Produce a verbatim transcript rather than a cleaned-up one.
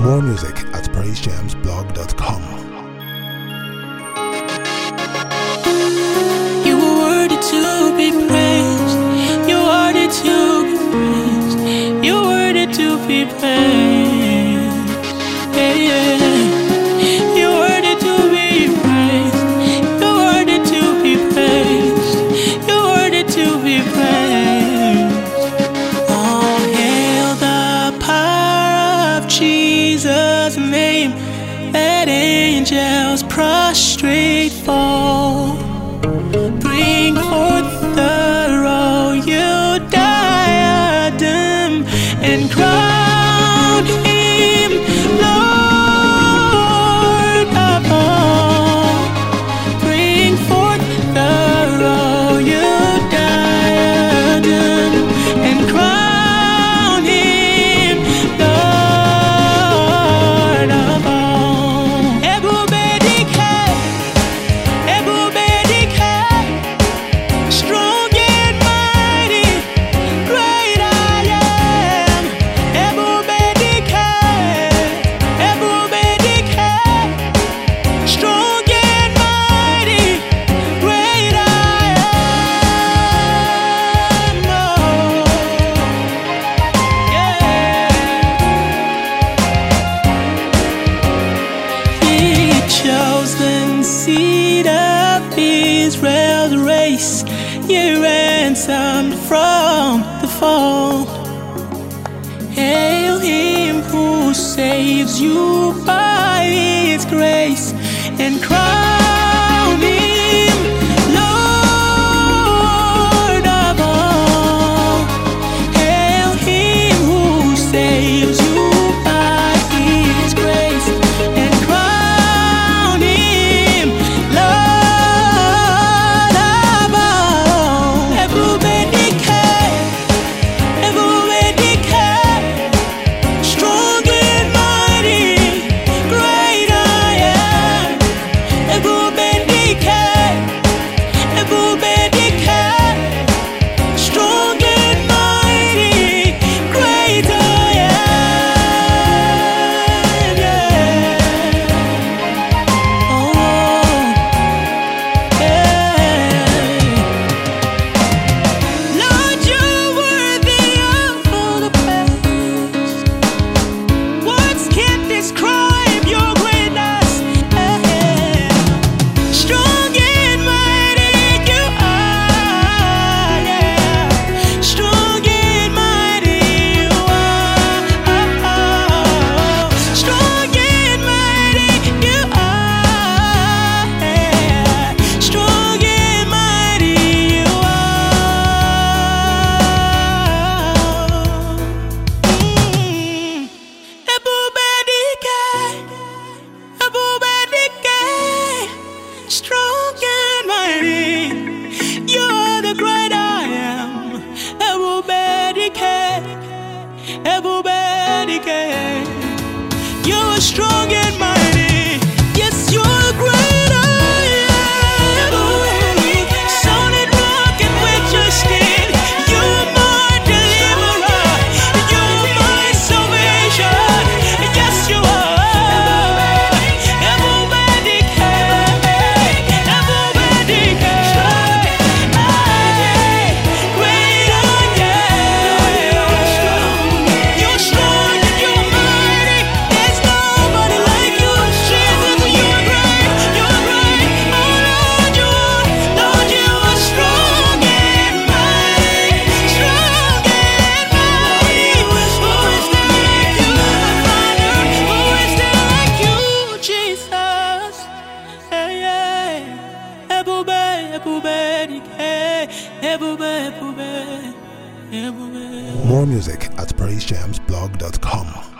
More music at praise jams blog dot com. You were worthy to be praised. You are worthy to be praised. You are worthy to be praised. Yeah, yeah. You are worthy to be praised. You are worthy to be praised. You are worthy to be praised. Oh, hail the power of Jesus' name. Let angels prostrate fall. Bring forth the royal diadem and crown him Lord of all. Bring forth the royal diadem and crown him Lord of all. Ebubedike, Ebubedike, strong and mighty, great I am. Ebubedike, Ebubedike, strong and mighty, great I am. Oh, yeah. The chosen seed of Israel's race, you ransomed from the fall. Hail him who saves you by his grace and crown him Lord of all. Hail him who saves you by his grace and crown him Lord of all. Ebubedike, Ebubedike, strong and mighty, great I am. Ebubedike, Ebubedike, strong and mighty, great I am. Yeah. Oh, yeah. Lord, you're worthy of all the praise. Words can't describe your greatness. Yeah. Strong and mighty you are. Yeah. Strong and mighty you are. Strong and mighty you are. Yeah. Strong and mighty you are. Mm. Ebubedike, Ebubedike, strong and mighty, you're the great I am. Ebubedike, Ebubedike, you're strong and mighty. Yes, you're great I am. Solid rock in which I stand. You're my deliverer. You're my salvation. Yes, you are. Ebubedike, Ebubedike, great I am. You're strong and you're mighty. There's nobody like you. Jesus, you're great. You're great. Oh, Lord, you are. Lord, you are strong and mighty. Strong and mighty. Who is there like you, Father? Who is there like you, Jesus? Hey, yeah. Ebube, Ebubedike, Ebube, Ebube, Ebube. More music at praise jams blog dot com.